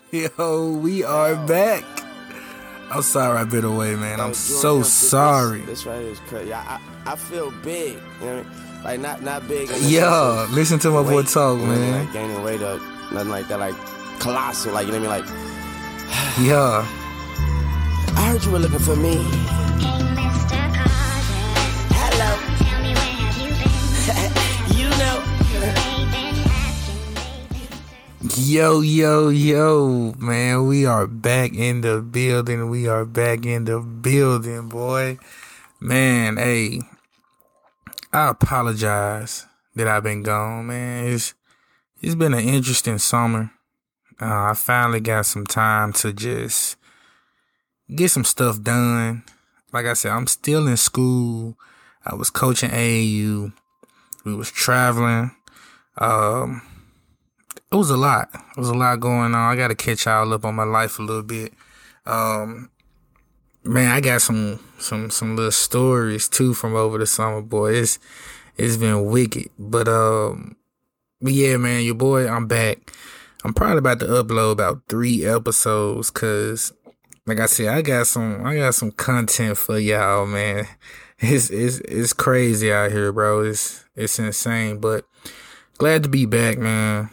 Yo, we are back. I'm sorry I've been away, man. I'm so sorry. This right here is crazy. I feel big. You know what I mean? Like not big. Yeah, listen to my boy talk, man. Like gaining weight up, nothing like that. Like colossal. Like you know what I mean? Like yeah. I heard you were looking for me. Hey, Mr. Carter. Hello. Tell me where have you been? You know. They've been asking. Yo, man. We are back in the building. Boy. Man, hey. I apologize that I've been gone, man. It's been an interesting summer. I finally got some time to just get some stuff done. Like I said, I'm still in school. I was coaching AAU. We was traveling. It was a lot. It was a lot going on. I got to catch y'all up on my life a little bit. Man, I got some little stories too from over the summer, boy. It's been wicked. But yeah, man, your boy, I'm back. I'm probably about to upload about 3 episodes, cause like I said, I got some content for y'all, man. It's crazy out here, bro. It's insane, but glad to be back, man.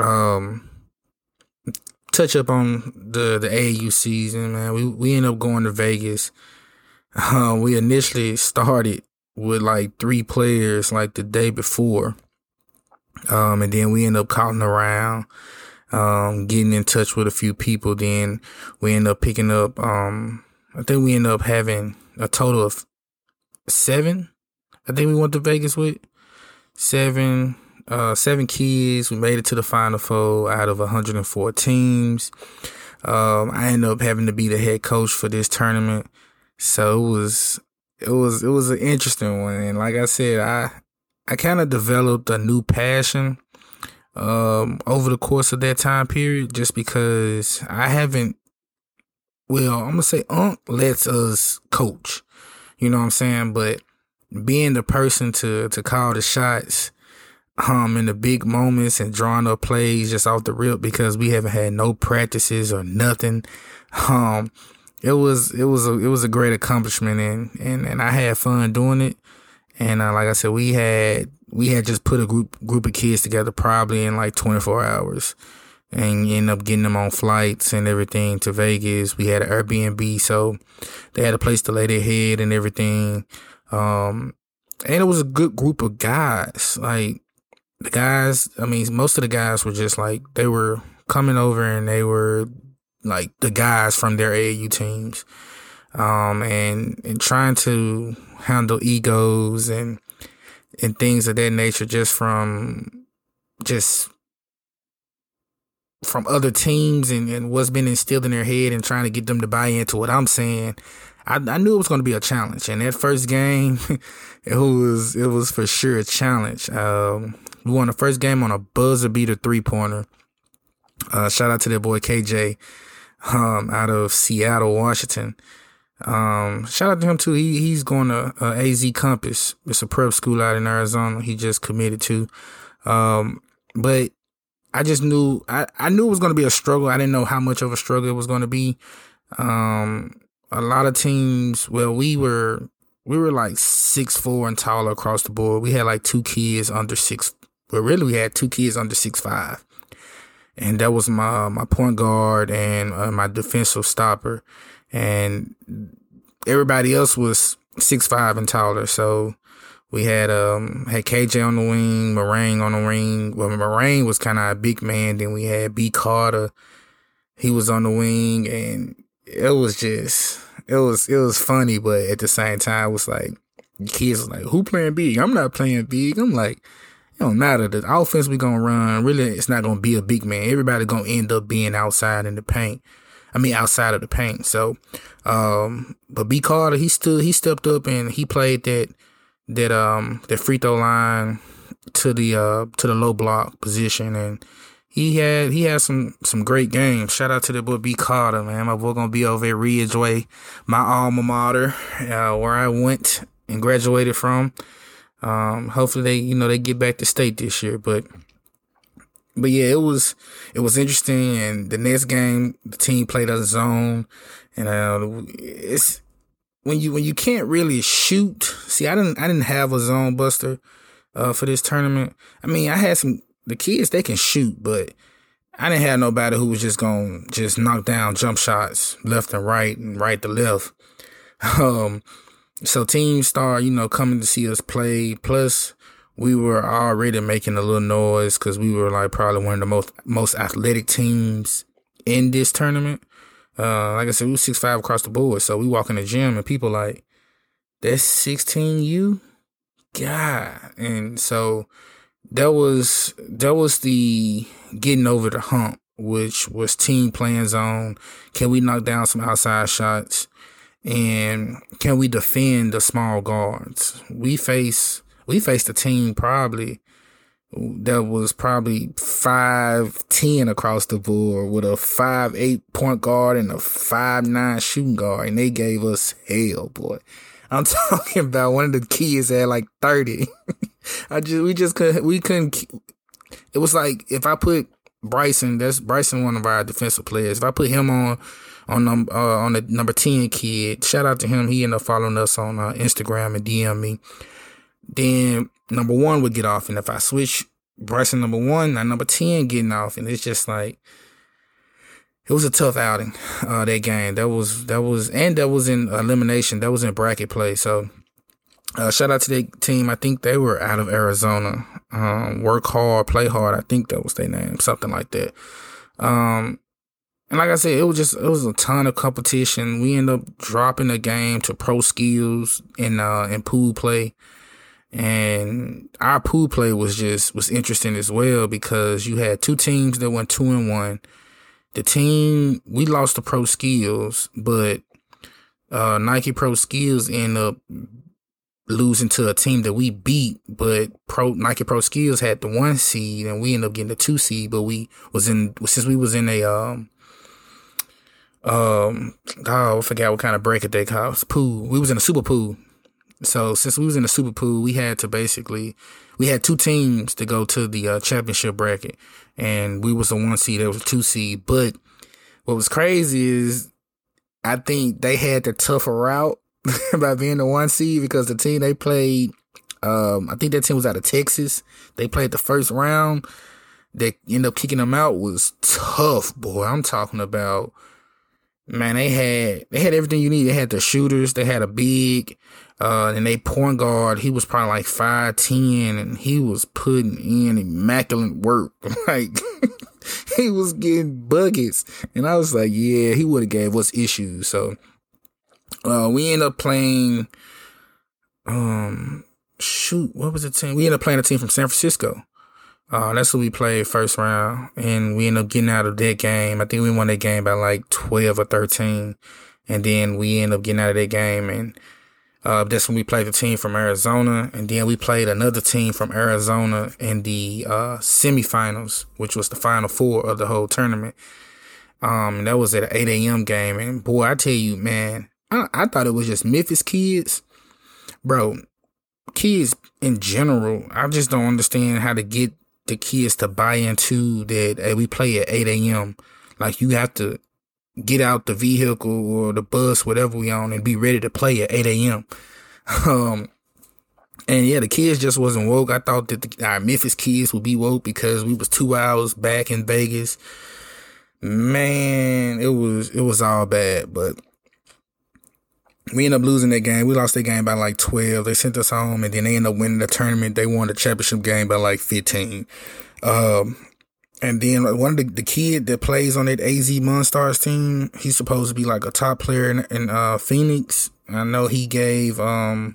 Touch up on the AAU season, man. We ended up going to Vegas. We initially started with like 3 players like the day before. And then we ended up calling around, getting in touch with a few people. Then we ended up picking up, I think we ended up having a total of 7. I think we went to Vegas with 7 kids. We made it to the Final Four out of 104 teams. I ended up having to be the head coach for this tournament. So it was an interesting one. And like I said, I kind of developed a new passion, over the course of that time period, just because I'm going to say Unc lets us coach, you know what I'm saying? But being the person to call the shots, in the big moments and drawing up plays just off the rip, because we haven't had no practices or nothing. It was a great accomplishment, and I had fun doing it. And like I said, we had just put a group of kids together probably in like 24 hours, and ended up getting them on flights and everything to Vegas. We had an Airbnb, so they had a place to lay their head and everything. And it was a good group of guys. Like the guys, I mean, most of the guys were just like, they were coming over and they were like the guys from their AAU teams. And trying to handle egos and things of that nature just from other teams and what's been instilled in their head, and trying to get them to buy into what I'm saying. I knew it was going to be a challenge. And that first game, it was for sure a challenge. We won the first game on a buzzer beater 3-pointer. Shout out to that boy KJ, out of Seattle, Washington. Shout out to him too. He's going to AZ Compass. It's a prep school out in Arizona. He just committed to. But I just knew, I knew it was going to be a struggle. I didn't know how much of a struggle it was going to be. A lot of teams, well, we were like 6'4" and taller across the board. We had like 2 kids under 6. Well, really, we had 2 kids under 6'5", and that was my point guard and my defensive stopper. And everybody else was 6'5" and taller. So we had KJ on the wing, Moraine on the wing. Well, Moraine was kind of a big man. Then we had B. Carter. He was on the wing, and it was funny, but at the same time, it was like, the kids was like, who playing big? I'm not playing big. I'm like, it don't matter. The offense we gonna run, really, it's not gonna be a big man. Everybody gonna end up being outside in the paint. I mean, outside of the paint. So, but B. Carter, he stepped up and he played that free throw line to the low block position, and he had some great games. Shout out to the boy B. Carter, man. My boy gonna be over at Ridgeway, my alma mater, where I went and graduated from. Hopefully they get back to state this year, but But yeah, it was interesting. And the next game, the team played a zone, and it's when you can't really shoot. See, I didn't have a zone buster for this tournament. I mean, I had the kids, they can shoot, but I didn't have nobody who was just gonna just knock down jump shots left and right to left. So teams start, coming to see us play. Plus, we were already making a little noise because we were like probably one of the most athletic teams in this tournament. Like I said, we were 6'5" across the board. So we walk in the gym and people like, that's 16U? God. And so that was the getting over the hump, which was team playing zone. Can we knock down some outside shots? And can we defend the small guards? We faced a team that was probably 5'10" across the board with a 5'8" point guard and a 5'9" shooting guard, and they gave us hell, boy. I'm talking about one of the kids had like 30. We couldn't. It was like if I put Bryson, that's Bryson, one of our defensive players. If I put him on the number 10 kid, shout out to him. He ended up following us on Instagram and DM me. Then number 1 would get off, and if I switch Bryson number 1, now number 10 getting off, and it's just like it was a tough outing. That game that was in elimination. That was in bracket play. So shout out to the team. I think they were out of Arizona. Work hard, play hard. I think that was their name, something like that. And like I said, it was a ton of competition. We ended up dropping the game to pro skills in pool play. And our pool play was interesting as well because you had 2 teams that went 2-1. The team, we lost to pro skills, but Nike Pro Skills ended up losing to a team that we beat, but Nike Pro Skills had the 1 seed and we ended up getting the 2 seed, but since we was in a I forgot what kind of bracket they call it. Pool. We was in a super pool. So since we was in the super pool, we had 2 teams to go to the championship bracket, and we was the 1 seed. There was a 2 seed. But what was crazy is I think they had the tougher route by being the 1 seed because the team they played, I think that team was out of Texas. They played the first round. They ended up kicking them out. Was tough, boy. I'm talking about. Man, they had everything you need. They had the shooters. They had a big, and they point guard. He was probably like 5'10", and he was putting in immaculate work. Like, he was getting buckets. And I was like, yeah, he would have gave us issues. So, we ended up playing, what was the team? We ended up playing a team from San Francisco. That's who we played first round, and we ended up getting out of that game. I think we won that game by like 12 or 13, and then we ended up getting out of that game, and that's when we played the team from Arizona, and then we played another team from Arizona in the semifinals, which was the final 4 of the whole tournament. And that was at an 8 a.m. game, and boy, I tell you, man, I thought it was just Memphis kids, bro. Kids in general, I just don't understand how to get the kids to buy into that. Hey, we play at 8 a.m. Like, you have to get out the vehicle or the bus, whatever we on, and be ready to play at 8 a.m. And yeah, the kids just wasn't woke. I thought that our Memphis kids would be woke because we was 2 hours back in Vegas. Man, it was all bad, but we ended up losing that game. We lost that game by like 12. They sent us home, and then they ended up winning the tournament. They won the championship game by like 15. And then one of the kid that plays on that AZ Monstars team, he's supposed to be like a top player in Phoenix. I know he gave Cole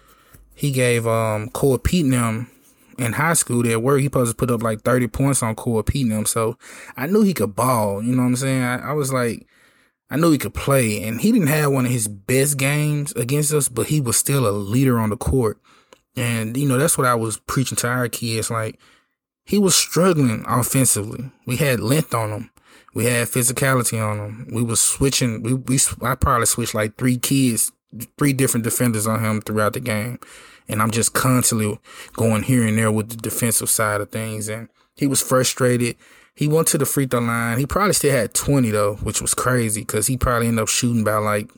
Petenham in high school that work. He supposed to put up like 30 points on Cole Petenham. So I knew he could ball. You know what I'm saying? I was like, I knew he could play, and he didn't have one of his best games against us, but he was still a leader on the court. And, that's what I was preaching to our kids. Like, he was struggling offensively. We had length on him. We had physicality on him. We was switching. I probably switched like 3 different defenders on him throughout the game. And I'm just constantly going here and there with the defensive side of things. And He was frustrated. He went to the free throw line. He probably still had 20 though, which was crazy because he probably ended up shooting about like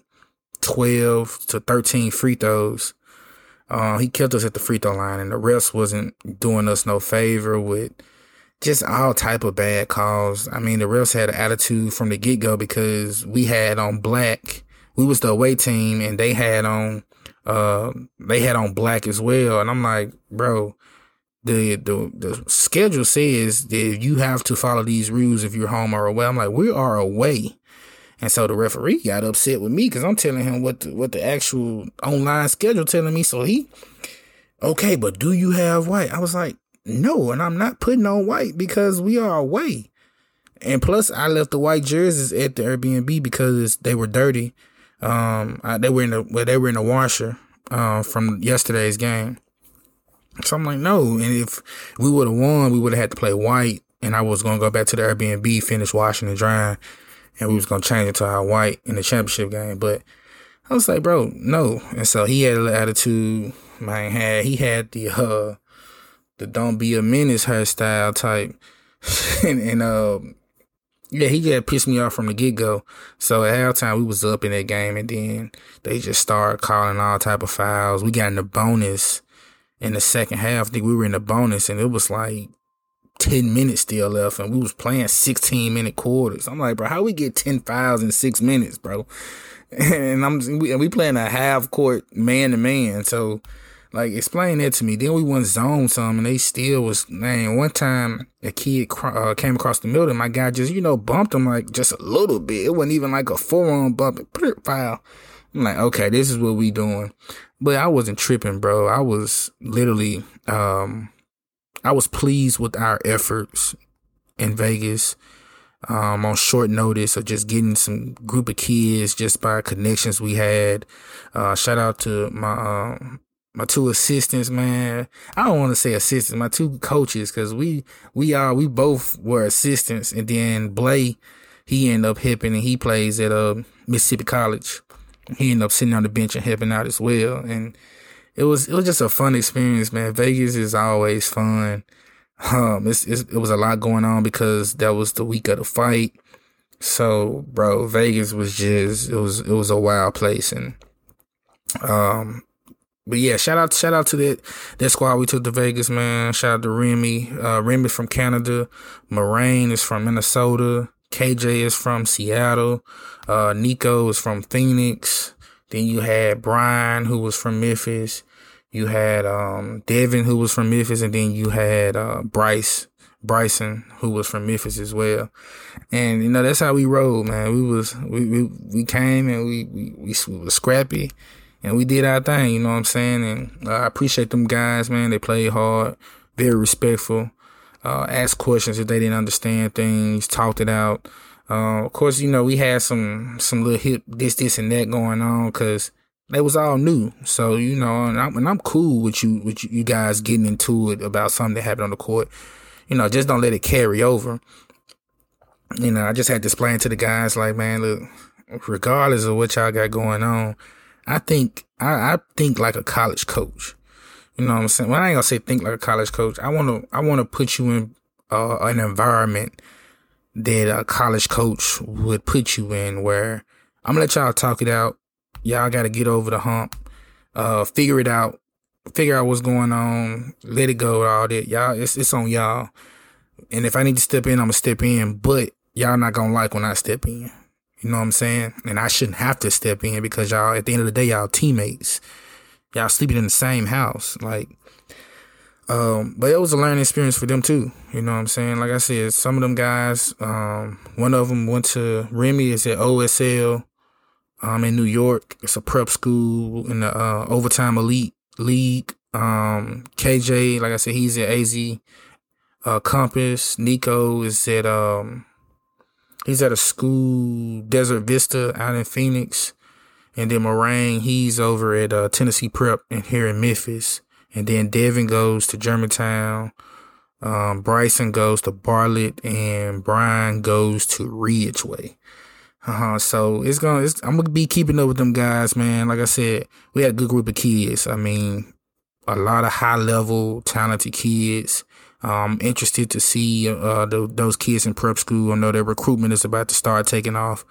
12 to 13 free throws. He killed us at the free throw line, and the refs wasn't doing us no favor with just all type of bad calls. I mean, the refs had an attitude from the get-go because we had on black. We was the away team, and they had on black as well. And I'm like, bro, the schedule says that you have to follow these rules if you're home or away. I'm like, we are away. And so the referee got upset with me because I'm telling him what the actual online schedule telling me. So okay, but do you have white? I was like, no, and I'm not putting on white because we are away. And plus, I left the white jerseys at the Airbnb because they were dirty. They were in the washer from yesterday's game. So I'm like, no. And if we would have won, we would have had to play white, and I was gonna go back to the Airbnb, finish washing and drying, and we was gonna change it to our white in the championship game. But I was like, bro, no. And so he had an attitude. Man, he had the don't be a menace hairstyle type. and yeah, he just pissed me off from the get-go. So at halftime, we was up in that game, and then they just started calling all type of fouls. We got in the bonus in the second half. I think we were in the bonus, and it was like 10 minutes still left, and we was playing 16-minute quarters. I'm like, bro, how we get 10 fouls in 6 minutes, bro? And we playing a half court man to man. So, like, explain that to me. Then we went zone some, and they still was, man, one time a kid came across the middle, and my guy just, bumped him like just a little bit. It wasn't even like a forearm bump. Foul. I'm like, okay, this is what we doing. But I wasn't tripping, bro. I was literally, I was pleased with our efforts in Vegas, on short notice of just getting some group of kids just by connections we had. Shout out to my two assistants, man. I don't want to say assistants, my two coaches, because we both were assistants, and then Blay, he ended up helping, and he plays at Mississippi College. He ended up sitting on the bench and helping out as well, and it was just a fun experience, man. Vegas is always fun. It was a lot going on because that was the week of the fight. So, bro, Vegas was just it was a wild place, and but yeah, shout out to that squad we took to Vegas, man. Shout out to Remy. Remy from Canada. Moraine is from Minnesota. KJ is from Seattle. Nico is from Phoenix. Then you had Brian, who was from Memphis. You had Devin, who was from Memphis, and then you had Bryson, who was from Memphis as well. And that's how we rolled, man. We came and we were scrappy. And we did our thing, you know what I'm saying? And I appreciate them guys, man. They played hard, very respectful, asked questions if they didn't understand things, talked it out. Of course, we had some little hip this and that going on because they was all new. So, and I'm cool with you guys getting into it about something that happened on the court. Just don't let it carry over. I just had to explain to the guys, like, man, look, regardless of what y'all got going on, I think like a college coach. You know what I'm saying? Well, I ain't gonna say think like a college coach. I wanna put you in an environment that a college coach would put you in, where I'm gonna let y'all talk it out. Y'all gotta get over the hump, figure it out, figure out what's going on, let it go, all that. Y'all, it's on y'all. And if I need to step in, I'm gonna step in, but y'all not gonna like when I step in. You know what I'm saying? And I shouldn't have to step in because y'all, at the end of the day, y'all teammates. Y'all sleeping in the same house. Like, but it was a learning experience for them too. You know what I'm saying? Like I said, some of them guys, one of them went to Remy, is at OSL, in New York. It's a prep school in the, Overtime Elite League. KJ, like I said, he's at AZ, Compass. Nico is at, he's at a school, Desert Vista, out in Phoenix. And then Moraine, he's over at Tennessee Prep here in Memphis. And then Devin goes to Germantown. Bryson goes to Bartlett, and Brian goes to Ridgeway. So I'm gonna be keeping up with them guys, man. Like I said, we had a good group of kids. I mean, a lot of high level, talented kids. I'm interested to see those kids in prep school. I know their recruitment is about to start taking off.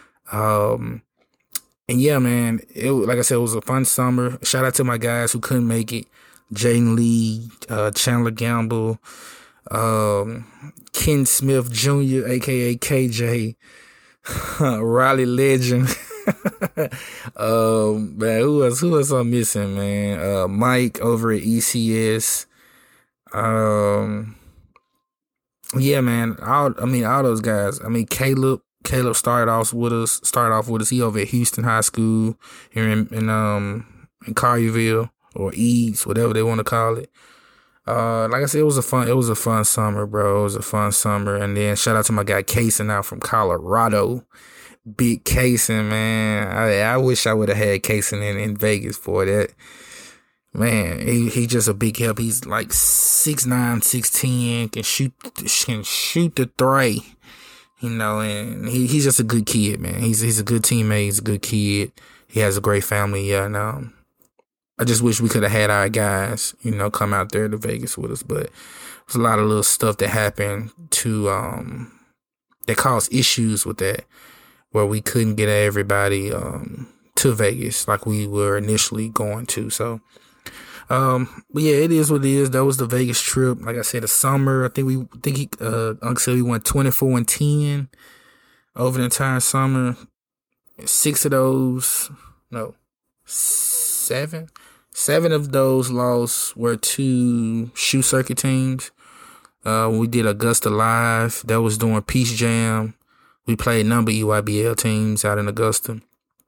And yeah, man, like I said, it was a fun summer. Shout out to my guys who couldn't make it. Jaden Lee, Chandler Gamble, Ken Smith Jr., aka KJ, Riley Legend. Man, who else I'm missing, man? Mike over at ECS. Yeah, man. All those guys. Caleb started off with us. He over at Houston High School here in Collierville, or Eads, whatever they want to call it. Like I said, it was a fun summer, bro. It was a fun summer. And then shout out to my guy Kaysen out from Colorado. Big Kaysen, man. I wish I would have had Kaysen in Vegas for that. Man, he just a big help. He's like 6'9", 6'10", can shoot the three. And he's just a good kid, man. He's a good teammate. He's a good kid. He has a great family. Yeah, and I just wish we could have had our guys, come out there to Vegas with us. But there's a lot of little stuff that happened that caused issues with that, where we couldn't get everybody to Vegas like we were initially going to. So, but yeah, it is what it is. That was the Vegas trip. Like I said, the summer. Uncle said we went 24-10 over the entire summer. 7 of those losses were to shoe circuit teams. We did Augusta Live. That was during Peace Jam. We played number EYBL teams out in Augusta.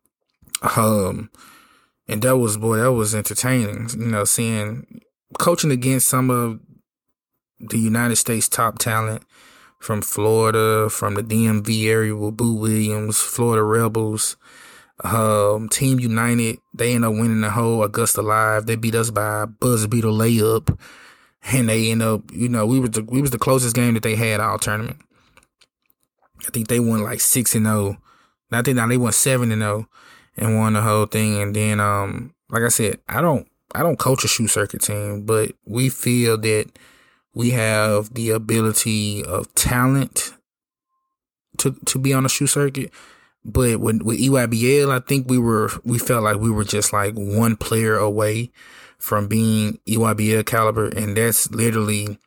And that was entertaining, coaching against some of the United States top talent from Florida, from the DMV area with Boo Williams, Florida Rebels, Team United. They ended up winning the whole Augusta Live. They beat us by a buzzer beater layup. And they ended up, we was the closest game that they had all tournament. I think they won like 6-0. I think now they won 7-0 and won the whole thing. And then, like I said, I don't coach a shoe circuit team, but we feel that we have the ability of talent to be on a shoe circuit. But with EYBL, I think we felt like we were just like one player away from being EYBL caliber, and that's literally,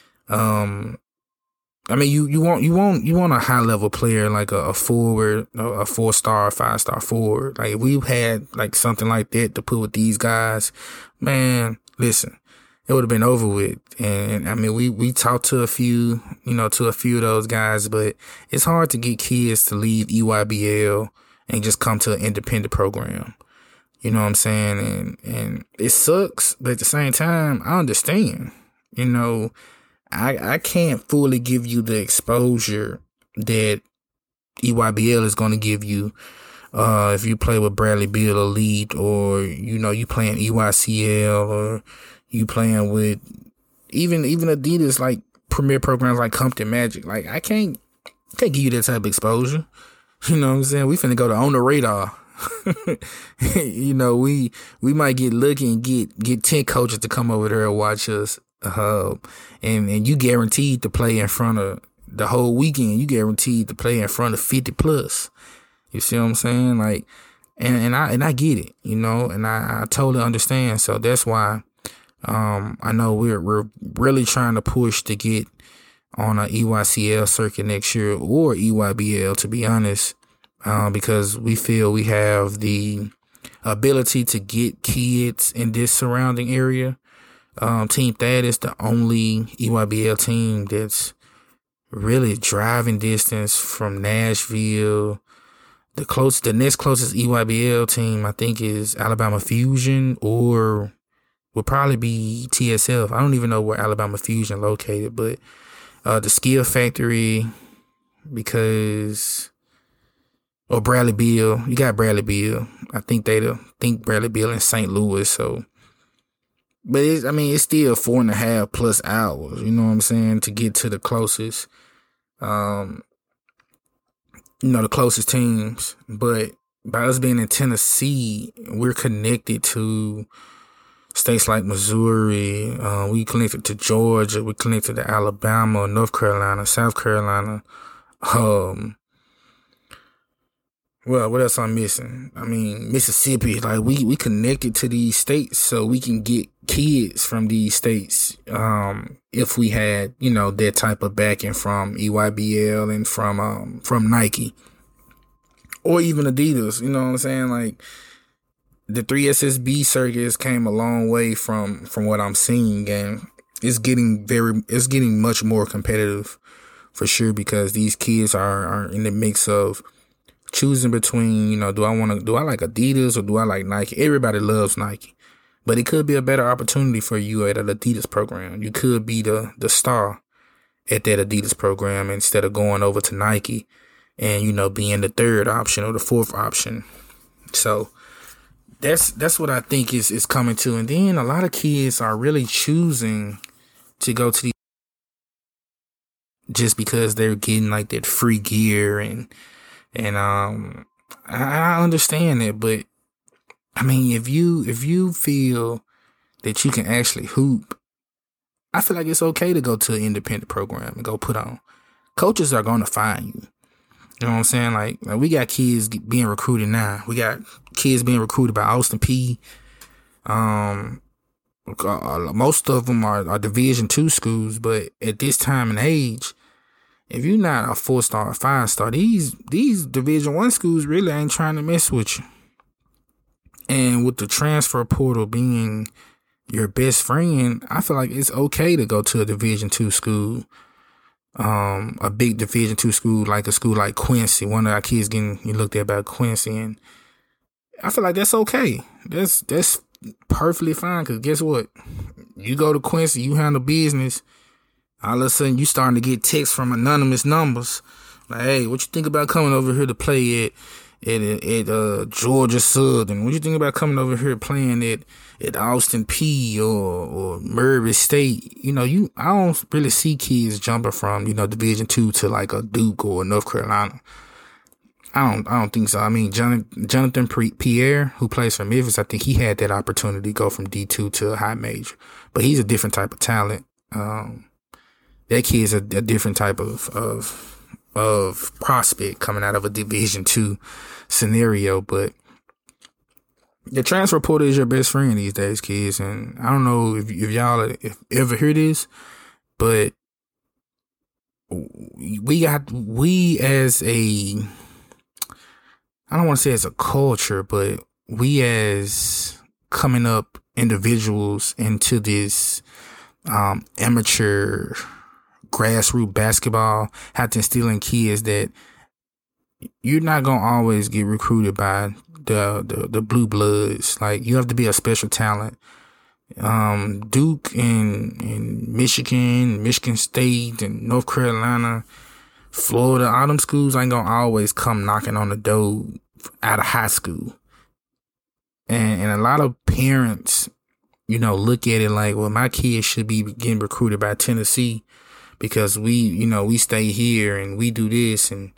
you want a high level player, like a forward, a 4-star, 5-star forward. Like, if we had like something like that to put with these guys, man, listen, it would have been over with. And we talked to a few of those guys, but it's hard to get kids to leave EYBL and just come to an independent program. You know what I'm saying? And it sucks, but at the same time, I understand. I can't fully give you the exposure that EYBL is going to give you if you play with Bradley Beal Elite, or you playing EYCL, or you playing with even Adidas, like premier programs like Compton Magic. Like, I can't give you that type of exposure. You know what I'm saying? We finna go to On the Radar. We might get lucky and get 10 coaches to come over there and watch us. And you guaranteed to play in front of the whole weekend. You guaranteed to play in front of 50 plus. You see what I'm saying? Like, and I get it, and I totally understand. So that's why, I know we're really trying to push to get on a EYCL circuit next year, or EYBL, to be honest, because we feel we have the ability to get kids in this surrounding area. Team Thad is the only EYBL team that's really driving distance from Nashville. The next closest EYBL team, I think, is Alabama Fusion, or would probably be TSF. I don't even know where Alabama Fusion located, but the Skill Factory, or Bradley Beal. You got Bradley Beal. I think Bradley Beal in St. Louis. So, but it's still 4.5 plus hours. You know what I'm saying, to get to the closest, the closest teams. But by us being in Tennessee, we're connected to states like Missouri. We connected to Georgia. We connected to Alabama, North Carolina, South Carolina. Well, what else I'm missing? I mean, Mississippi. Like we connected to these states so we can get kids from these states. If we had, that type of backing from EYBL and from Nike or even Adidas. You know what I'm saying? Like the 3SSB circuits came a long way from what I'm seeing, and it's getting much more competitive for sure, because these kids are in the mix of choosing between, do I like Adidas or do I like Nike? Everybody loves Nike, but it could be a better opportunity for you at an Adidas program. You could be the star at that Adidas program instead of going over to Nike and, being the third option or the fourth option. So that's what I think is coming to. And then a lot of kids are really choosing to go to these just because they're getting like that free gear and I understand that, but I mean, if you feel that you can actually hoop, I feel like it's okay to go to an independent program and go put on. Coaches are going to find you. You know what I'm saying? Like we got kids being recruited now. We got kids being recruited by Austin Peay. Most of them are Division II schools, but at this time and age, if you're not a 4-star or 5-star, these Division I schools really ain't trying to mess with you. And with the transfer portal being your best friend, I feel like it's okay to go to a Division II school, a big Division II school, like a school like Quincy. One of our kids getting looked at by Quincy, and I feel like that's okay. That's perfectly fine, because guess what? You go to Quincy, you handle business. All of a sudden, you starting to get texts from anonymous numbers. Like, hey, what you think about coming over here to play at Georgia Southern? What you think about coming over here playing at Austin Peay or Murray State? I don't really see kids jumping from, Division II to like a Duke or a North Carolina. I don't think so. I mean, Jonathan Pierre, who plays for Memphis, I think he had that opportunity to go from D2 to a high major, but he's a different type of talent. That kid's a different type of prospect coming out of a Division II scenario. But the transfer portal is your best friend these days, kids. And I don't know if y'all ever hear this, but we as a, I don't want to say as a culture, but we as coming up individuals into this amateur grassroots basketball, have to instill in kids that you're not gonna always get recruited by the blue bloods. Like, you have to be a special talent. Duke and Michigan State and North Carolina, Florida, all them schools ain't gonna always come knocking on the door out of high school. And a lot of parents, look at it like, well, my kid should be getting recruited by Tennessee because we stay here and we do this, and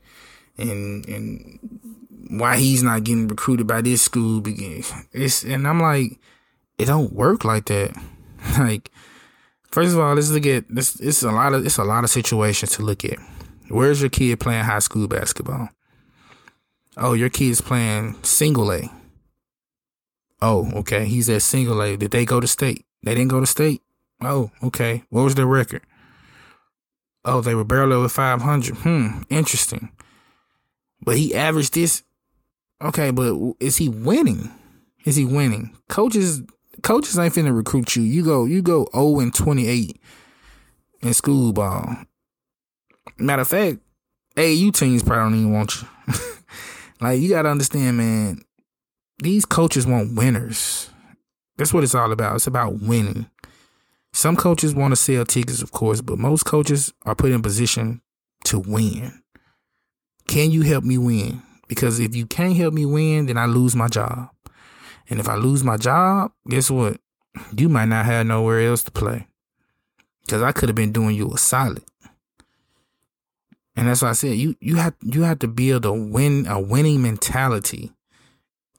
why he's not getting recruited by this school. And I'm like, it don't work like that. Like, first of all, let's look at this. It's a lot of situations to look at. Where's your kid playing high school basketball? Oh, your kid's playing single A. Oh, okay. He's at single A. Did they go to state? They didn't go to state? Oh, okay. What was their record? Oh, they were barely over 500. Interesting. But he averaged this. Okay, but is he winning? Coaches ain't finna recruit you. You go 0-28 in school ball. Matter of fact, AAU teams probably don't even want you. Like, you gotta understand, man, these coaches want winners. That's what it's all about. It's about winning. Some coaches want to sell tickets, of course, but most coaches are put in position to win. Can you help me win? Because if you can't help me win, then I lose my job. And if I lose my job, guess what? You might not have nowhere else to play. Because I could have been doing you a solid. And that's why I said you have to build a winning mentality.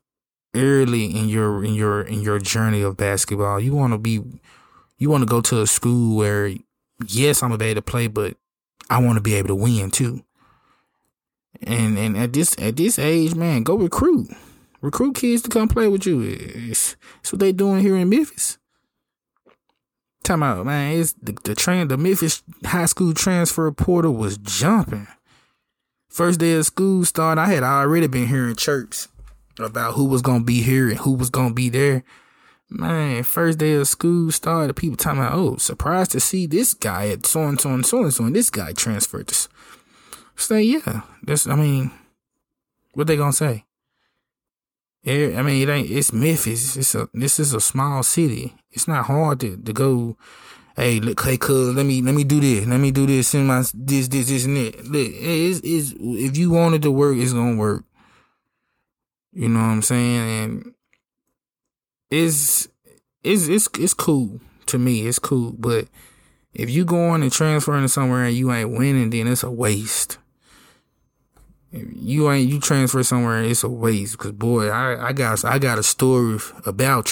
early in your journey of basketball. You want to go to a school where, yes, I'm gonna be able to play, but I want to be able to win too. And at this age, man, go recruit kids to come play with you. It's what they doing here in Memphis. Talking about, man, it's the Memphis high school transfer portal was jumping. First day of school started, I had already been hearing chirps about who was gonna be here and who was gonna be there. Man, first day of school started, people talking about, oh, surprised to see this guy at so and so and so and so, and this guy transferred to. Say, yeah, what they gonna say? Yeah, I mean, it's Memphis. This is a small city. It's not hard to go, hey, look, hey, cuz, let me do this. Let me do this, send my, this, and that. Look, it's, if you want it to work, it's gonna work. You know what I'm saying? And it's cool to me. It's cool. But if you going and transferring to somewhere and you ain't winning, then it's a waste. If you transfer somewhere, it's a waste. Because boy, I got a story about.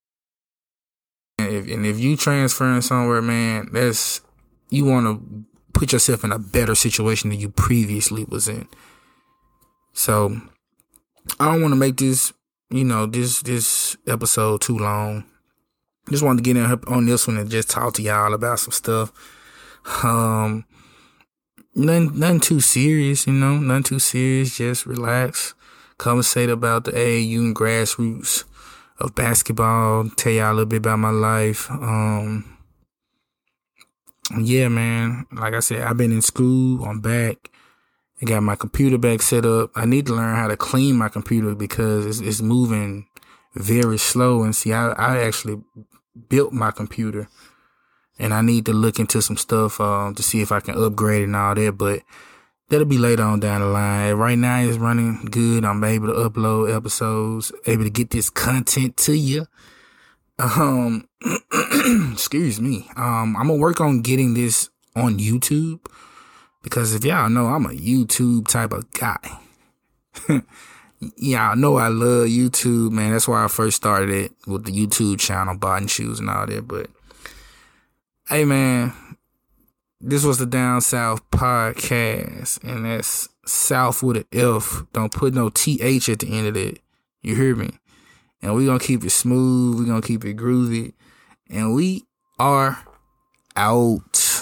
And if you transferring somewhere, man, you want to put yourself in a better situation than you previously was in. So I don't want to make this, this episode too long. Just wanted to get in on this one and just talk to y'all about some stuff. Nothing too serious, nothing too serious. Just relax, conversate about the AAU and grassroots of basketball. Tell y'all a little bit about my life. Yeah, man. Like I said, I've been in school. I'm back. I got my computer back set up. I need to learn how to clean my computer because it's moving very slow. And see, I actually built my computer. And I need to look into some stuff to see if I can upgrade it and all that. But that'll be later on down the line. Right now, it's running good. I'm able to upload episodes, able to get this content to you. Excuse me. I'm going to work on getting this on YouTube. Because if y'all know, I'm a YouTube type of guy. Y'all know I love YouTube, man. That's why I first started it with the YouTube channel, Bought and Shoes and all that. But hey, man, this was the Down South Podcast, and that's South with an F. Don't put no TH at the end of it. You hear me? And we're going to keep it smooth. We're going to keep it groovy. And we are out.